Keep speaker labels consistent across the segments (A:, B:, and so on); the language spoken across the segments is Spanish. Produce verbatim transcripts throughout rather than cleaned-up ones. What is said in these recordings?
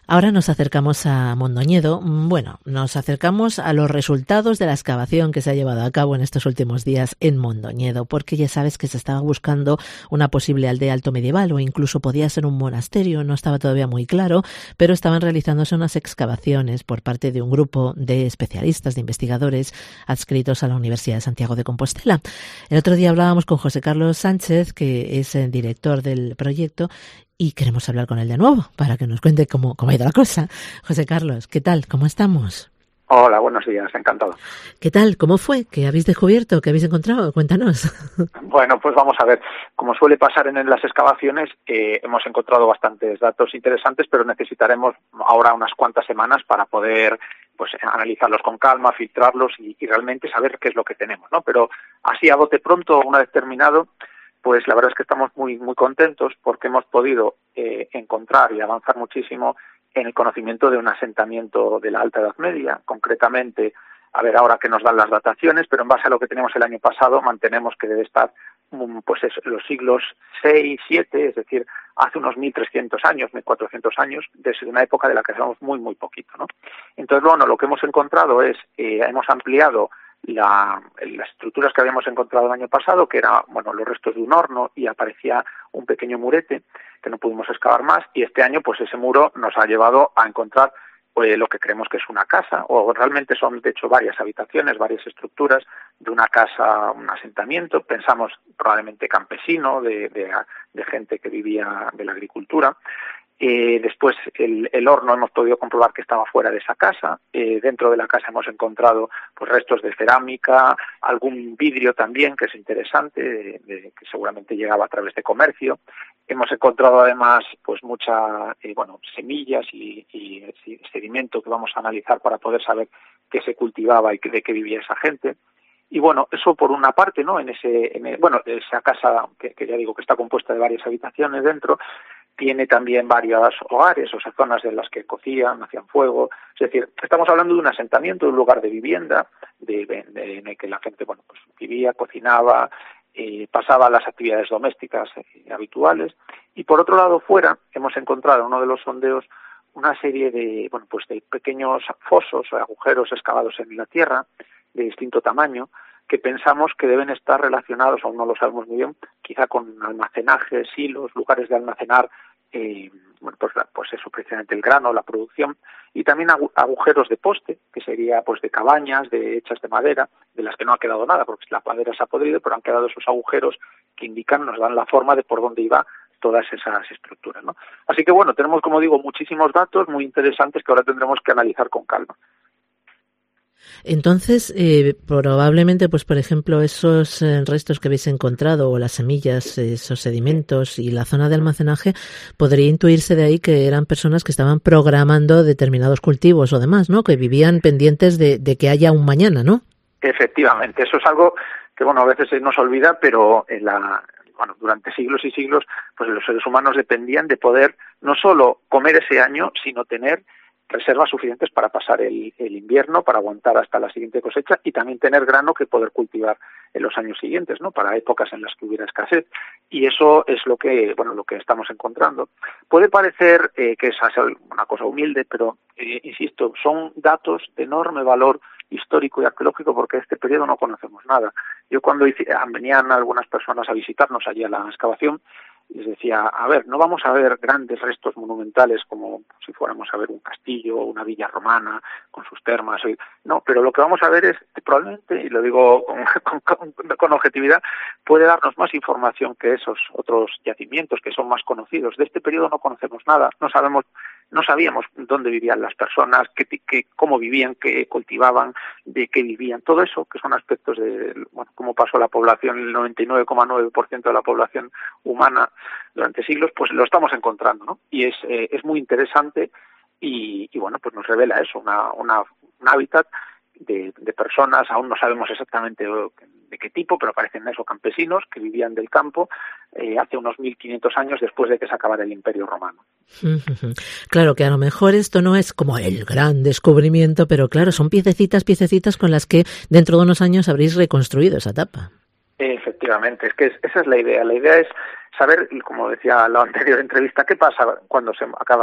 A: Ahora nos acercamos a Mondoñedo. Bueno, nos acercamos a los resultados de la excavación que se ha llevado a cabo en estos últimos días en Mondoñedo, porque ya sabes que se estaba buscando una posible aldea alto medieval o incluso podía ser un monasterio, no estaba todavía muy claro, pero estaban realizándose unas excavaciones por parte de un grupo de especialistas, de investigadores adscritos a la Universidad de Santiago de Compostela. El otro día hablábamos con José Carlos Sánchez, que es el director del proyecto, y queremos hablar con él de nuevo para que nos cuente cómo, cómo ha ido la cosa. José Carlos, ¿qué tal? ¿Cómo estamos?
B: Hola, buenos días, encantado.
A: ¿Qué tal? ¿Cómo fue? ¿Qué habéis descubierto? ¿Qué habéis encontrado? Cuéntanos.
B: Bueno, pues vamos a ver. Como suele pasar en las excavaciones, eh, hemos encontrado bastantes datos interesantes, pero necesitaremos ahora unas cuantas semanas para poder pues analizarlos con calma, filtrarlos y, y realmente saber qué es lo que tenemos, ¿no? Pero así a bote pronto, una vez terminado, pues la verdad es que estamos muy muy contentos porque hemos podido eh, encontrar y avanzar muchísimo en el conocimiento de un asentamiento de la Alta Edad Media, concretamente, a ver ahora que nos dan las dataciones, pero en base a lo que tenemos el año pasado, mantenemos que debe estar pues es, los siglos seis, siete, es decir, hace unos mil trescientos años, mil cuatrocientos años, desde una época de la que sabemos muy, muy poquito, ¿no? Entonces, bueno, lo que hemos encontrado es, eh, hemos ampliado La, las estructuras que habíamos encontrado el año pasado, que era, bueno, los restos de un horno y aparecía un pequeño murete que no pudimos excavar más, y este año pues ese muro nos ha llevado a encontrar pues, lo que creemos que es una casa, o realmente son de hecho varias habitaciones, varias estructuras de una casa, un asentamiento, pensamos probablemente campesino, de, de, de gente que vivía de la agricultura. Eh, después el, el horno hemos podido comprobar que estaba fuera de esa casa. Eh, dentro de la casa hemos encontrado pues restos de cerámica, algún vidrio también que es interesante, de, de, que seguramente llegaba a través de comercio. Hemos encontrado además pues mucha eh, bueno semillas y, y, y sedimento que vamos a analizar para poder saber qué se cultivaba y de qué vivía esa gente. Y bueno, eso por una parte, ¿no? En ese, en el, bueno, esa casa que, que ya digo que está compuesta de varias habitaciones dentro, tiene también varios hogares, o sea, zonas en las que cocían, hacían fuego. Es decir, estamos hablando de un asentamiento, de un lugar de vivienda, de, de, de, en el que la gente, bueno, pues vivía, cocinaba, eh, pasaba las actividades domésticas eh, habituales. Y por otro lado, fuera, hemos encontrado en uno de los sondeos una serie de, bueno, pues de pequeños fosos o agujeros excavados en la tierra, de distinto tamaño, que pensamos que deben estar relacionados, aún no lo sabemos muy bien, quizá con almacenajes, silos, lugares de almacenar, eh, bueno, pues, pues eso, precisamente el grano, la producción, y también agujeros de poste, que sería pues de cabañas, de hechas de madera, de las que no ha quedado nada, porque la madera se ha podrido, pero han quedado esos agujeros que indican, nos dan la forma de por dónde iba todas esas estructuras, ¿no? Así que bueno, tenemos, como digo, muchísimos datos muy interesantes que ahora tendremos que analizar con calma.
A: Entonces, eh, probablemente, pues por ejemplo, esos eh, restos que habéis encontrado, o las semillas, esos sedimentos y la zona de almacenaje, podría intuirse de ahí que eran personas que estaban programando determinados cultivos o demás, ¿no? Que vivían pendientes de, de que haya un mañana, ¿no?
B: Efectivamente, eso es algo que, bueno, a veces se nos olvida, pero en la... bueno, durante siglos y siglos, pues los seres humanos dependían de poder no solo comer ese año, sino tener reservas suficientes para pasar el, el invierno, para aguantar hasta la siguiente cosecha y también tener grano que poder cultivar en los años siguientes, ¿no? Para épocas en las que hubiera escasez. Y eso es lo que, bueno, lo que estamos encontrando. Puede parecer eh, que es una cosa humilde, pero eh, insisto, son datos de enorme valor histórico y arqueológico porque de este periodo no conocemos nada. Yo cuando hice, venían algunas personas a visitarnos allí a la excavación, les decía, a ver, no vamos a ver grandes restos monumentales como si fuéramos a ver un castillo o una villa romana con sus termas, no, pero lo que vamos a ver es, probablemente, y lo digo con, con, con objetividad, puede darnos más información que esos otros yacimientos que son más conocidos. De este periodo no conocemos nada, no sabemos, no sabíamos dónde vivían las personas, qué, qué, cómo vivían, qué cultivaban, de qué vivían, todo eso, que son aspectos de, bueno, cómo pasó la población, el noventa y nueve coma nueve por ciento de la población humana durante siglos, pues lo estamos encontrando, ¿no? Y es eh, es muy interesante y, y bueno, pues nos revela eso, una, una un hábitat de, de personas, aún no sabemos exactamente de qué tipo, pero parecen eso, campesinos que vivían del campo eh, hace unos mil quinientos años después de que se acabara el Imperio Romano.
A: Claro que a lo mejor esto no es como el gran descubrimiento, pero claro, son piececitas, piececitas con las que dentro de unos años habréis reconstruido esa etapa.
B: Efectivamente, es que es, esa es la idea. La idea es saber, como decía la anterior entrevista, qué pasa cuando se acaba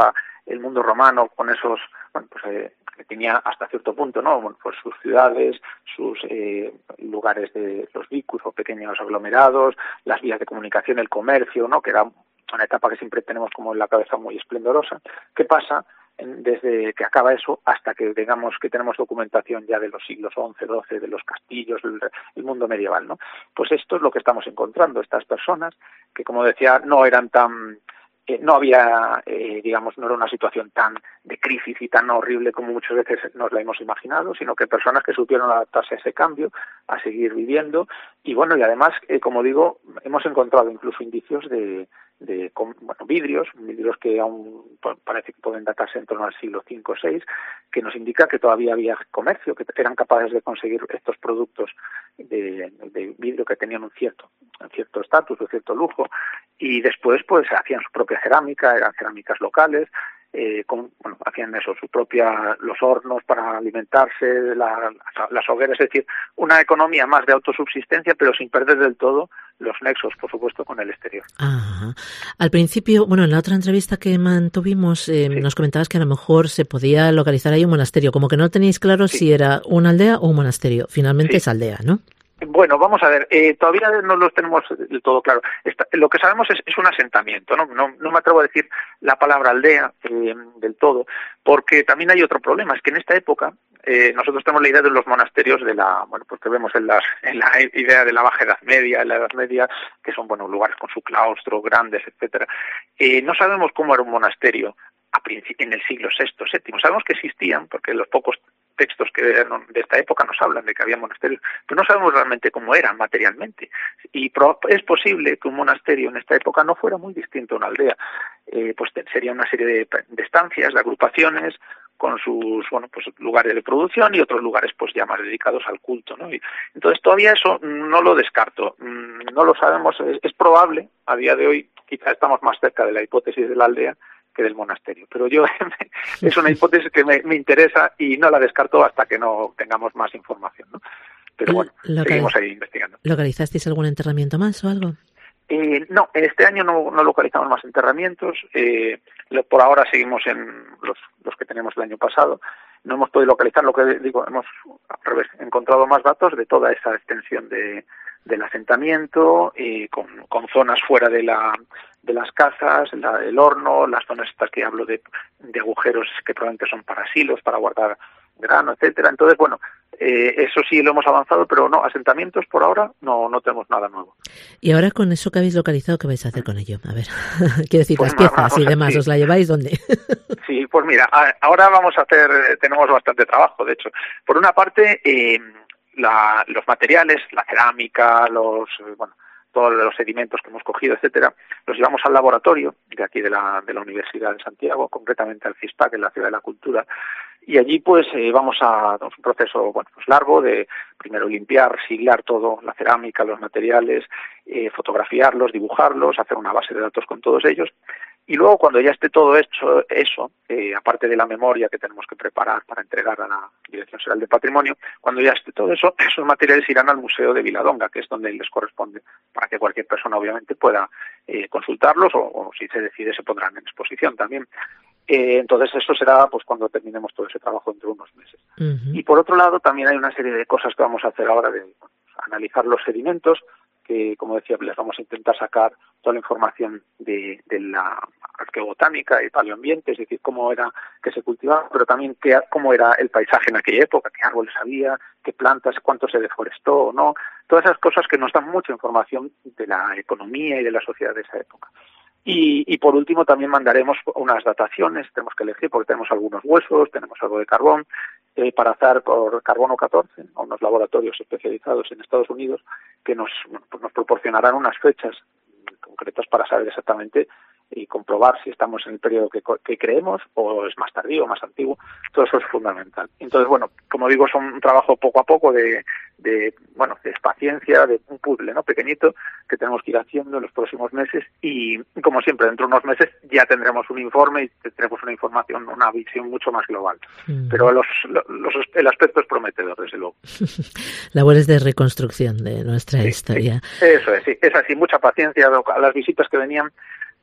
B: el mundo romano con esos, bueno, pues eh, que tenía hasta cierto punto, ¿no? Bueno, pues sus ciudades, sus eh, lugares de los vicus o pequeños aglomerados, las vías de comunicación, el comercio, ¿no? Que era una etapa que siempre tenemos como en la cabeza muy esplendorosa. ¿Qué pasa desde que acaba eso hasta que digamos que tenemos documentación ya de los siglos once, doce, de los castillos, el, el mundo medieval, ¿no? Pues esto es lo que estamos encontrando, estas personas que, como decía, no eran tan... Eh, no había, eh, digamos, no era una situación tan de crisis y tan horrible como muchas veces nos la hemos imaginado, sino que personas que supieron adaptarse a ese cambio, a seguir viviendo, y bueno, y además, eh, como digo, hemos encontrado incluso indicios de, de bueno, vidrios, vidrios que aún parece que pueden datarse en torno al siglo cinco o seis, que nos indica que todavía había comercio, que eran capaces de conseguir estos productos de, de vidrio que tenían un cierto un cierto estatus, un cierto lujo, y después pues hacían su propia cerámica, eran cerámicas locales, eh, con, bueno, hacían eso, su propia, los hornos para alimentarse, la, las hogueras, es decir, una economía más de autosubsistencia, pero sin perder del todo los nexos, por supuesto, con el exterior.
A: Ajá. Al principio, bueno, en la otra entrevista que mantuvimos, eh, sí. nos comentabas que a lo mejor se podía localizar ahí un monasterio, como que no tenéis claro sí. si era una aldea o un monasterio. Finalmente sí. es aldea, ¿no?
B: Bueno, vamos a ver, eh, todavía no los tenemos del todo claro. Esta, lo que sabemos es, es un asentamiento, ¿no? No, no me atrevo a decir la palabra aldea eh, del todo, porque también hay otro problema, es que en esta época eh, nosotros tenemos la idea de los monasterios de la, bueno, pues que vemos en, las, en la idea de la Baja Edad Media, en la Edad Media, que son, bueno, lugares con su claustro, grandes, etcétera. Eh, no sabemos cómo era un monasterio a en el siglo sexto, séptimo. Sabemos que existían, porque los pocos textos que de esta época nos hablan de que había monasterios, pero no sabemos realmente cómo eran materialmente. Y es posible que un monasterio en esta época no fuera muy distinto a una aldea. Eh, pues sería una serie de, de estancias, de agrupaciones, con sus bueno pues lugares de producción y otros lugares pues ya más dedicados al culto, ¿no? Y entonces todavía eso no lo descarto, no lo sabemos, es, es probable, a día de hoy quizá estamos más cerca de la hipótesis de la aldea que del monasterio, pero yo es una hipótesis que me, me interesa y no la descarto hasta que no tengamos más información, ¿no? Pero bueno, Localiz- seguimos ahí investigando.
A: ¿Localizasteis algún enterramiento más o algo?
B: Eh, no, este año no, no localizamos más enterramientos, eh, por ahora seguimos en los, los que tenemos el año pasado. No hemos podido localizar, lo que digo, hemos al revés, encontrado más datos de toda esa extensión de, del asentamiento, eh, con, con zonas fuera de la de las casas, la, el horno, las zonas estas que hablo de, de agujeros que probablemente son para silos, para guardar grano, etcétera. Entonces, bueno, eh, eso sí lo hemos avanzado, pero no, asentamientos por ahora no no tenemos nada nuevo.
A: Y ahora con eso que habéis localizado, ¿qué vais a hacer con ello? A ver, quiero decir,
B: pues
A: las piezas cosa, y demás,
B: sí.
A: ¿os la lleváis dónde?
B: Sí, pues mira, ahora vamos a hacer, tenemos bastante trabajo, de hecho. Por una parte, eh, la, los materiales, la cerámica, los, bueno, todos los sedimentos que hemos cogido, etcétera, los llevamos al laboratorio de aquí de la, de la Universidad de Santiago, concretamente al CISPAC, en la Ciudad de la Cultura, y allí pues eh, vamos a es un proceso bueno pues largo de primero limpiar, siglar todo, la cerámica, los materiales, eh, fotografiarlos, dibujarlos, hacer una base de datos con todos ellos. Y luego, cuando ya esté todo hecho eso, eh, aparte de la memoria que tenemos que preparar para entregar a la Dirección General de Patrimonio, cuando ya esté todo eso, esos materiales irán al Museo de Viladonga, que es donde les corresponde, para que cualquier persona obviamente pueda eh, consultarlos o, o si se decide se pondrán en exposición también. Eh, entonces eso será pues cuando terminemos todo ese trabajo dentro de unos meses. Uh-huh. Y por otro lado también hay una serie de cosas que vamos a hacer ahora de bueno, analizar los sedimentos, que como decía les vamos a intentar sacar toda la información de, de la arqueobotánica y paleoambiente, es decir, cómo era que se cultivaba, pero también qué, cómo era el paisaje en aquella época, qué árboles había, qué plantas, cuánto se deforestó o no, todas esas cosas que nos dan mucha información de la economía y de la sociedad de esa época. Y, y por último también mandaremos unas dataciones, tenemos que elegir porque tenemos algunos huesos, tenemos algo de carbón, eh, para hacer por carbono catorce, a unos laboratorios especializados en Estados Unidos que nos, pues nos proporcionarán unas fechas concretas para saber exactamente y comprobar si estamos en el periodo que, que creemos o es más tardío, más antiguo. Todo eso es fundamental. Entonces, bueno, como digo, son un trabajo poco a poco de, de bueno, de paciencia, de un puzzle, ¿no? Pequeñito que tenemos que ir haciendo en los próximos meses y, como siempre, dentro de unos meses ya tendremos un informe y tendremos una información, una visión mucho más global. Mm. Pero los, los, el aspecto es prometedor, desde luego.
A: Labores de reconstrucción de nuestra
B: sí,
A: historia.
B: Sí. Eso es, sí, es así, mucha paciencia. A las visitas que venían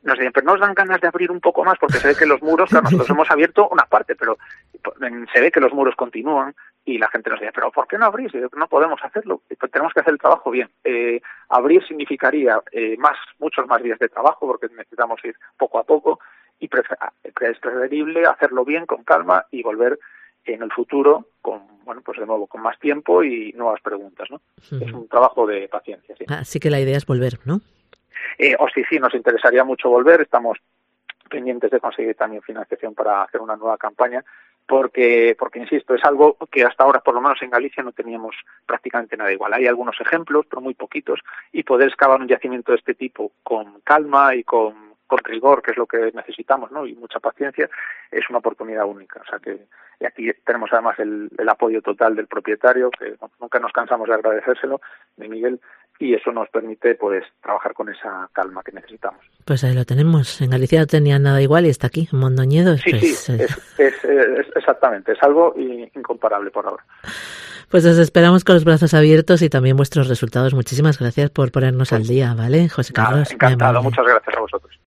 B: nos dicen, pero no os dan ganas de abrir un poco más, porque se ve que los muros, claro, nosotros hemos abierto una parte, pero se ve que los muros continúan, y la gente nos dice, pero ¿por qué no abrís? No podemos hacerlo, pues tenemos que hacer el trabajo bien. Eh, abrir significaría eh, más, muchos más días de trabajo, porque necesitamos ir poco a poco, y prefer- es preferible hacerlo bien, con calma, y volver en el futuro con, bueno, pues de nuevo, con más tiempo y nuevas preguntas, ¿no? Uh-huh. Es un trabajo de paciencia, sí.
A: Así que la idea es volver, ¿no?
B: Eh, o sí, sí, nos interesaría mucho volver, estamos pendientes de conseguir también financiación para hacer una nueva campaña, porque, porque insisto, es algo que hasta ahora, por lo menos en Galicia, no teníamos prácticamente nada igual. Hay algunos ejemplos, pero muy poquitos, y poder excavar un yacimiento de este tipo con calma y con, con rigor, que es lo que necesitamos, ¿no? Y mucha paciencia, es una oportunidad única. O sea que y aquí tenemos además el, el apoyo total del propietario, que nunca nos cansamos de agradecérselo, de Miguel, y eso nos permite pues trabajar con esa calma que necesitamos.
A: Pues ahí lo tenemos. En Galicia no tenía nada igual y está aquí, en Mondoñedo.
B: Sí,
A: pues,
B: sí, es, es, es, exactamente, es algo incomparable por ahora.
A: Pues os esperamos con los brazos abiertos y también vuestros resultados. Muchísimas gracias por ponernos pues, al día, ¿vale, José Carlos?
B: Nada, encantado, muchas gracias a vosotros.